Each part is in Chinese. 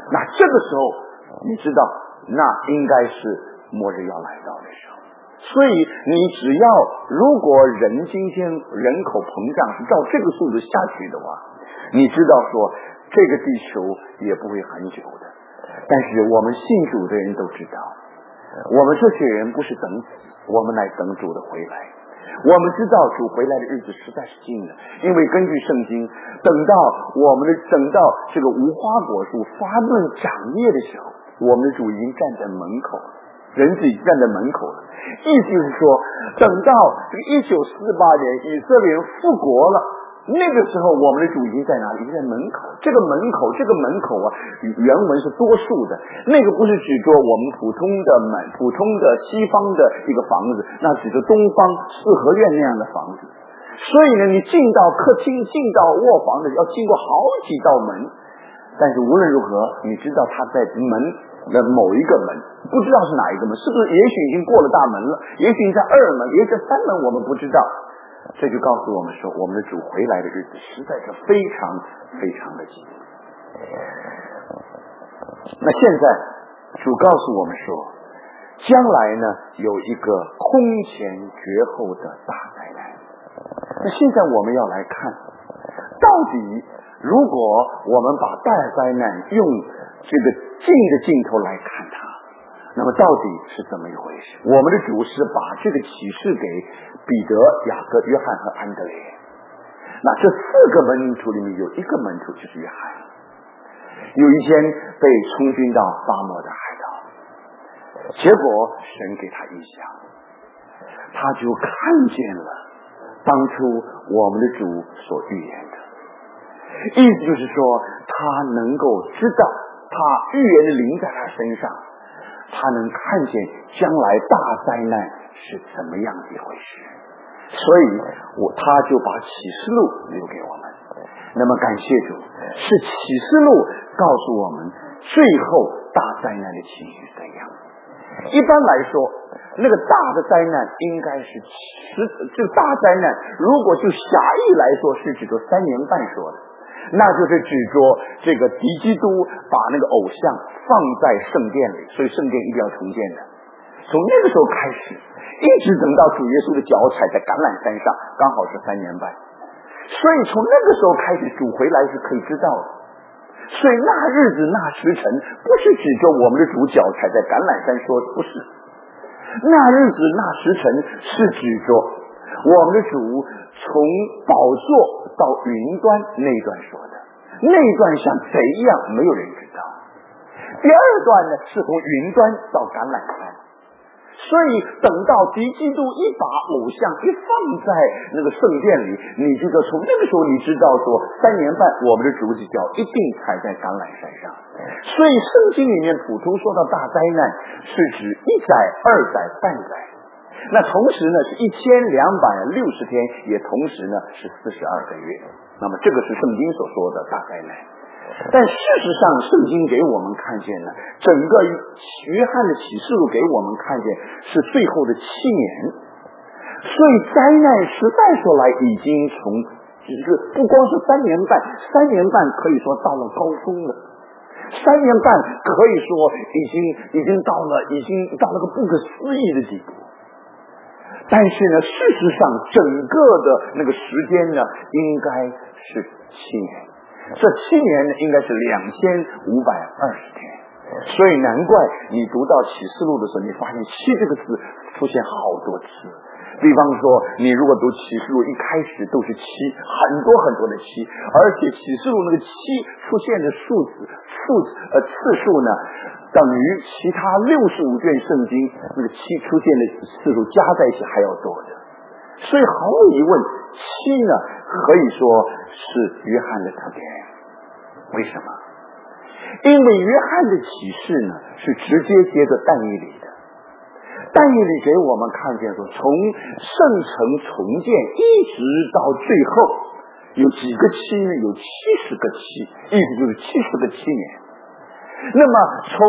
那这个时候你知道，那应该是末日要来到的时候。所以你只要如果人今天人口膨胀是照这个速度下去的话，你知道说这个地球也不会很久的。但是我们信主的人都知道，我们这些人不是等死，我们来等主的回来。我们知道主回来的日子实在是近了，因为根据圣经，等到这个无花果树发嫩长叶的时候，我们的主已经站在门口了，人子已经站在门口了。意思就是说，等到这个1948年以色列人复国了，那个时候我们的主已经在哪里？已经在门口。这个门口啊，原文是多数的，那个不是指着我们普通的西方的一个房子，那指着东方四合院那样的房子。所以呢，你进到客厅、进到卧房的要经过好几道门，但是无论如何，你知道他在门的某一个门，不知道是哪一个门，是不是也许已经过了大门了，也许在二门，也许三门，我们不知道。这就告诉我们说，我们的主回来的日子实在是非常非常的近。那现在主告诉我们说，将来呢有一个空前绝后的大灾难。那现在我们要来看，到底如果我们把大灾难用这个近的镜头来看它，那么到底是怎么一回事？我们的主是把这个启示给彼得、雅各、约翰和安德烈。那这4个门徒里面有一个门徒就是约翰。有一天被充军到沙漠的海岛，结果神给他异象，他就看见了当初我们的主所预言的。意思就是说，他能够知道，他预言的灵在他身上，他能看见将来大灾难是怎么样的一回事，所以他就把启示录留给我们。那么感谢主，是启示录告诉我们最后大灾难的情绪怎样。一般来说，那个大的灾难应该是这个大灾难，如果就狭义来说是指着3年半说的，那就是指着这个敌基督把那个偶像放在圣殿里，所以圣殿一定要重建的。从那个时候开始，一直等到主耶稣的脚踩在橄榄山上，刚好是3年半。所以从那个时候开始，主回来是可以知道的。所以那日子那时辰不是指着我们的主脚踩在橄榄山说的，不是。那日子那时辰是指着我们的主从宝座到云端那一段说的，那一段像贼一样，没有人知道。第二段呢，是从云端到橄榄山。所以等到敌基督一把偶像一放在那个圣殿里，你就从那个时候你知道说3年半我们的主的脚一定踩在橄榄山上。所以圣经里面普通说到大灾难是指1载、2载、半载，那同时呢是1260天，也同时呢是42个月。那么这个是圣经所说的大灾难。但事实上圣经给我们看见了，整个约翰的启示录给我们看见是最后的7年。所以灾难实在说来已经从不光是3年半，3年半可以说到了高峰了，3年半可以说已经到了个不可思议的地步。但是呢，事实上整个的那个时间呢应该是7年，这7年呢应该是2520天。所以难怪你读到启示录的时候，你发现7这个字出现好多次。比方说你如果读启示录，一开始都是7，很多很多的7，而且启示录那个7出现的次数呢，等于其他65卷圣经那个7出现的次数加在一起还要多的。所以毫无疑问，7呢可以说是约翰的特点。为什么？因为约翰的启示呢是直接接着但以理的。但以理给我们看见说，从圣城重建一直到最后有几个7呢？有70个7，意思就是70个7年。那么从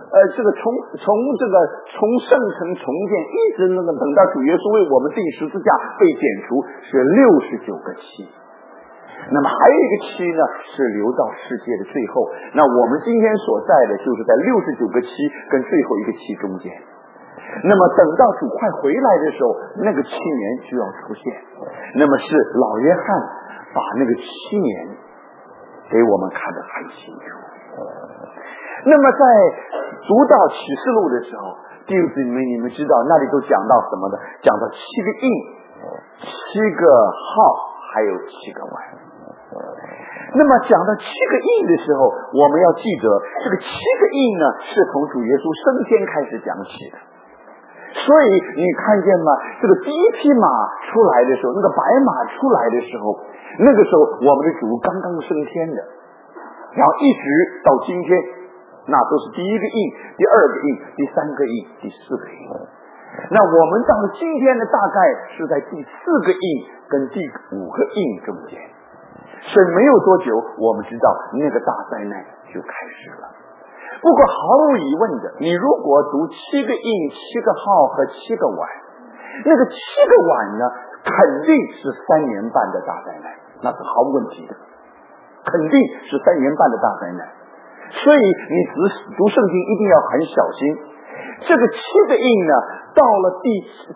圣城重建一直等到主耶稣为我们钉十字架被剪除是69个7。 那么还有一个期呢，是留到世界的最后。那我们今天所在的就是在69个期跟最后一个期中间。那么等到主快回来的时候，那个7年就要出现。那么是老约翰把那个7年给我们看得很清楚。那么在读到启示录的时候，弟兄姊妹，你们知道那里都讲到什么呢？讲到7个印、7个号，还有7个碗。那么讲到7个印的时候，我们要记得这个7个印呢，是从主耶稣升天开始讲起的。所以你看见吗？这个第一匹马出来的时候，那个白马出来的时候，那个时候我们的主刚刚升天的，然后一直到今天，那都是第一个印、第二个印、第三个印、第四个印。那我们到了今天呢，大概是在第4个印跟第5个印中间。所以没有多久，我们知道那个大灾难就开始了。不过毫无疑问的，你如果读7个印、7个号和7个碗，那个7个碗呢，肯定是3年半的大灾难，那是毫无问题的，肯定是3年半的大灾难。所以你读圣经一定要很小心。这个7个印呢，到了第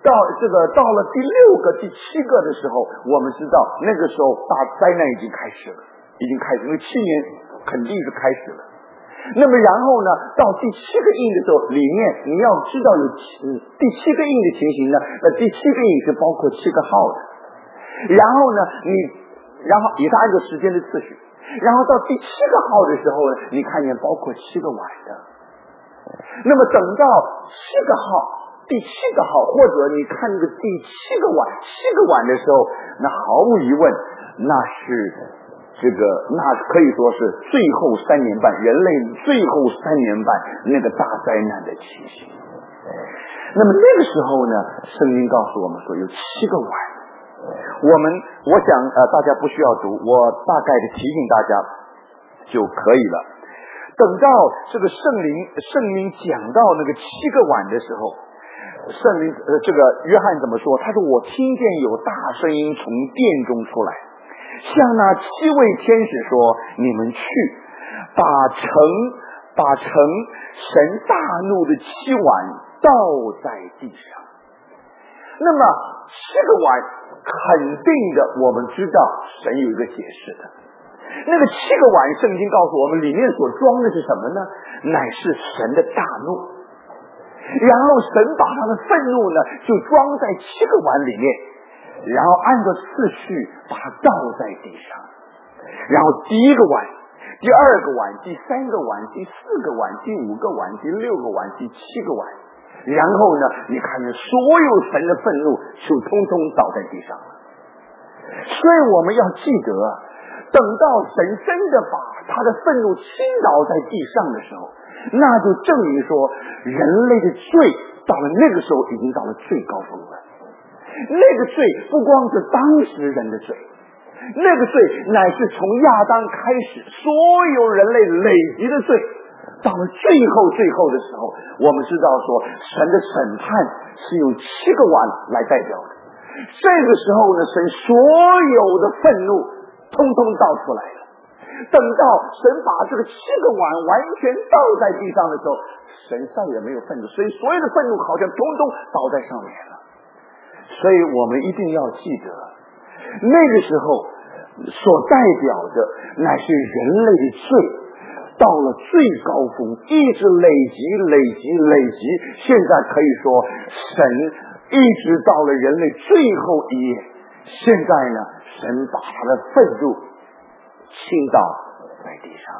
6个、第7个的时候，我们知道那个时候大灾难已经开始了，因为7年肯定是开始了。那么然后呢，到第7个印的时候，里面你要知道有第7个印的情形呢，那第7个印是包括7个号的。然后呢，也是按照时间的次序。然后到第7个号的时候呢，你看见包括7个碗的。那么等到7个号、第7个号，或者你看这个第7个碗的时候，那毫无疑问，那可以说是最后3年半，人类最后3年半那个大灾难的情形。那么那个时候呢，圣经告诉我们说有7个碗。我想大家不需要读，我大概的提醒大家就可以了。等到这个圣灵讲到那个7个碗的时候，圣灵这个约翰怎么说？他说我听见有大声音从殿中出来，向那7位天使说，你们去把盛神大怒的7碗倒在地上。那么7个碗肯定的，我们知道神有一个解释的。那个7个碗，圣经告诉我们里面所装的是什么呢？乃是神的大怒。然后神把他的愤怒呢就装在7个碗里面，然后按照次序把它倒在地上。然后第1个碗、第2个碗、第3个碗、第4个碗、第5个碗、第6个碗、第7个碗。然后呢，你看见所有神的愤怒就通通倒在地上了。所以我们要记得，等到神真的把他的愤怒倾倒在地上的时候，那就证明说人类的罪到了那个时候已经到了最高峰了。那个罪不光是当时人的罪，那个罪乃是从亚当开始所有人类累积的罪，到了最后的时候，我们知道说神的审判是用7个碗来代表的。这个时候呢，神所有的愤怒通通倒出来了。等到神把这个7个碗完全倒在地上的时候，神再也没有愤怒，所以所有的愤怒好像通通倒在上面了。所以我们一定要记得，那个时候所代表的乃是人类的罪到了最高峰，一直累积，现在可以说神一直到了人类最后一页。现在呢，神把他的愤怒倾倒在地上。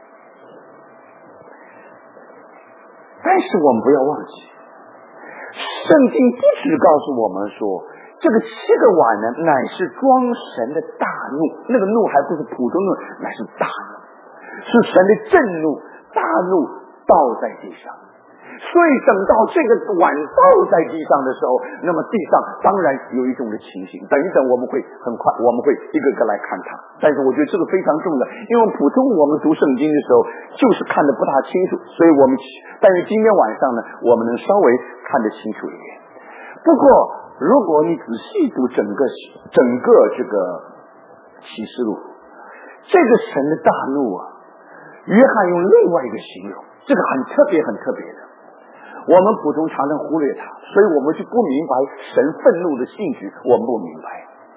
但是我们不要忘记，圣经不只告诉我们说这个7个碗呢乃是装神的大怒，那个怒还不是普通怒，乃是大怒，是神的震怒，大怒倒在地上。所以等到这个碗倒在地上的时候，那么地上当然有一种的情形，等一等我们会一个个来看它。但是我觉得这个非常重要，因为普通我们读圣经的时候就是看得不大清楚，所以但是今天晚上呢，我们能稍微看得清楚一点。不过如果你仔细读整个这个启示录， 这个神的大怒啊，约翰用另外一个形容，这个很特别很特别的，我们普通常常忽略它，所以我们就不明白神愤怒的性质，我们不明白。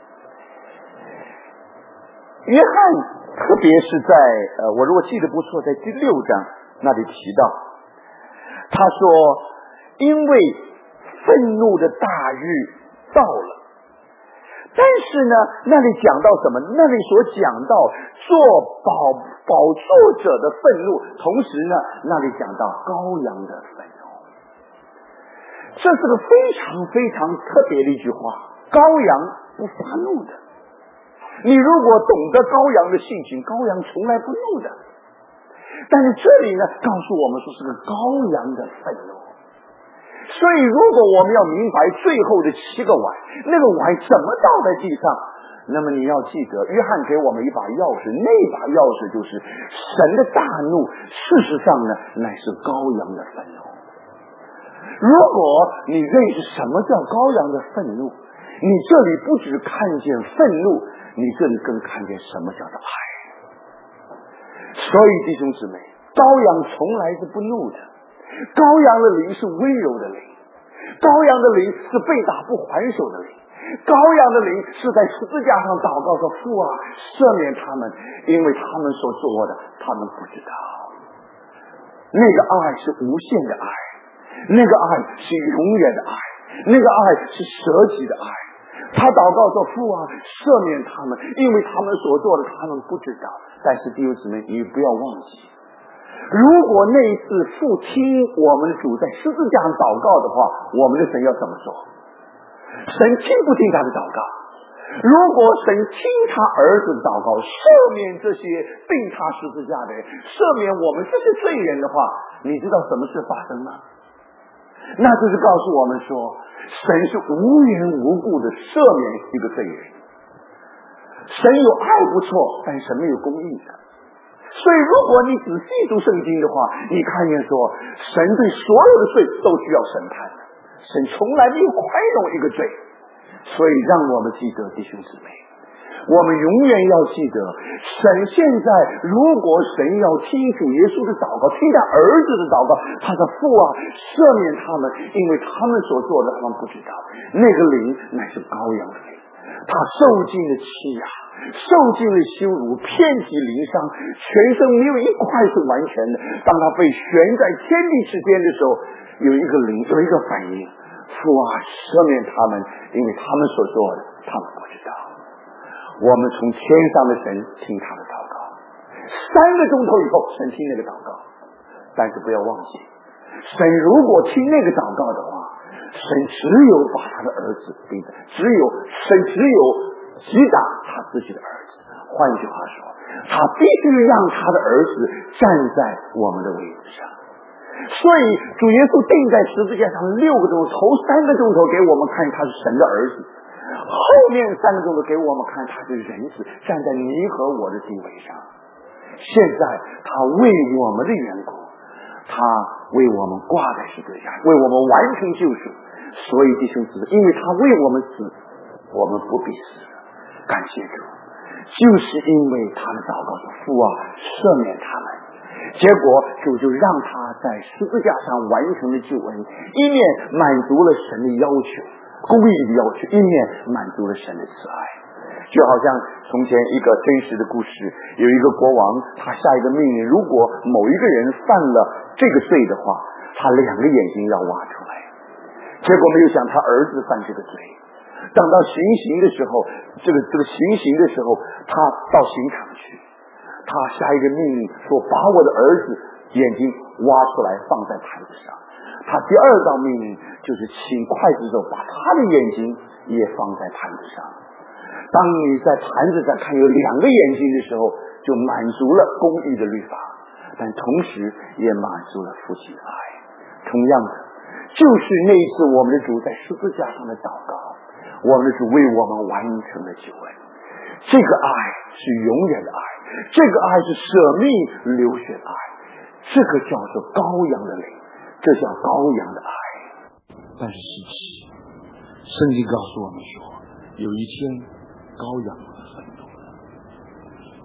约翰特别是在我如果记得不错，在第6章那里提到，他说因为愤怒的大日到了，但是呢那里讲到什么？那里所讲到做宝座者的愤怒，同时呢那里讲到羔羊的愤怒。这是个非常非常特别的一句话，羔羊不发怒的。你如果懂得羔羊的性情，羔羊从来不怒的。但是这里呢告诉我们说是个羔羊的愤怒。所以如果我们要明白最后的7个碗，那个碗怎么倒在地上，那么你要记得约翰给我们一把钥匙，那把钥匙就是神的大怒，事实上呢乃是羔羊的愤怒。如果你认识什么叫羔羊的愤怒，你这里不只看见愤怒，你这里更看见什么叫做爱。所以弟兄姊妹，羔羊从来是不怒的，羔羊的灵是温柔的灵，羔羊的灵是被打不还手的灵，羔羊的灵是在十字架上祷告说父啊赦免他们，因为他们所做的他们不知道。那个爱是无限的爱，那个爱是永远的爱，那个爱是舍己的爱。他祷告说父啊赦免他们，因为他们所做的他们不知道。但是弟兄姊妹，你不要忘记，如果那一次父听我们的主在十字架上祷告的话，我们的神要怎么说？神听不听他的祷告？如果神听他儿子的祷告，赦免这些定他十字架的人，赦免我们这些罪人的话，你知道什么事发生吗？那就是告诉我们说，神是无缘无故的赦免一个罪人。神有爱不错，但神没有公义的。所以如果你仔细读圣经的话，你看见说神对所有的罪都需要审判的，神从来没有宽容一个罪。所以让我们记得弟兄姊妹，我们永远要记得，神现在如果神要听主耶稣的祷告，听他儿子的祷告，他的父啊赦免他们，因为他们所做的他们不知道。那个灵乃是羔羊的灵，他受尽了欺压，受尽了羞辱，遍体鳞伤，全身没有一块是完全的。当他被悬在天地之间的时候，有一个灵，有一个反应，父啊赦免他们，因为他们所做的他们不知道。我们从天上的神听他的祷告，3个钟头以后神听那个祷告。但是不要忘记，神如果听那个祷告的话，神只有把他的儿子逼的，神只有击打他自己的儿子。换句话说，他必须让他的儿子站在我们的位置上。所以主耶稣钉在十字架上6个钟头，头3个钟头给我们看他是神的儿子，后面3个钟头给我们看他是人子，站在你和我的地位上。现在他为我们的缘故，他为我们挂在十字架，为我们完成救赎。所以弟兄姊妹，因为他为我们死，我们不必死。感谢主，就是因为他的祷告说父啊赦免他们，结果主就让他在十字架上完成了救恩，一面满足了神的要求，公义的要求，一面满足了神的慈爱。就好像从前一个真实的故事，有一个国王，他下一个命令，如果某一个人犯了这个罪的话，他2个眼睛要挖出来。结果没有想他儿子犯这个罪，等到行刑的时候，这个行刑的时候，他到刑场去，他下一个命令说把我的儿子眼睛挖出来放在盘子上。他第2道命令就是请刽子手把他的眼睛也放在盘子上。当你在盘子上看有2个眼睛的时候，就满足了公义的律法，但同时也满足了父亲的爱。同样的，就是那一次我们的主在十字架上的祷告，我们的主为我们完成了救恩。这个爱是永远的爱，这个爱是舍命流血的爱，这个叫做羔羊的灵，这叫羔羊的爱。但是圣经告诉我们说，有一天羔羊的愤怒了，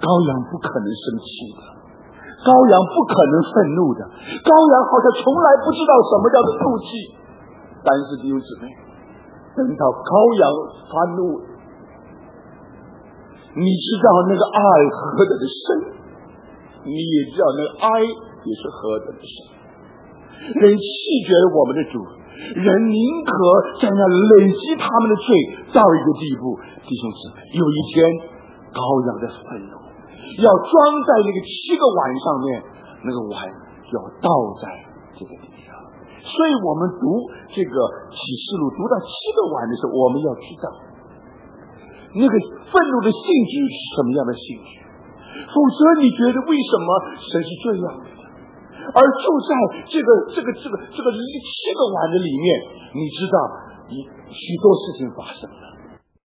羔羊不可能生气的，羔羊不可能愤怒的，羔羊好像从来不知道什么叫做怒气。但是弟兄姊妹，等到羔羊发怒，你知道那个爱何等的深，你也知道那个哀也是何等的深。人弃绝了我们的主，人宁可在那累积他们的罪到一个地步。弟兄姊妹，有一天羔羊的愤怒要装在那个7个碗上面，那个碗要倒在这个地上。所以我们读这个启示录读到7个碗的时候，我们要知道那个愤怒的性质是什么样的性质，否则你觉得为什么神是这样的？而就在这个7个碗的里面，你知道许多事情发生了。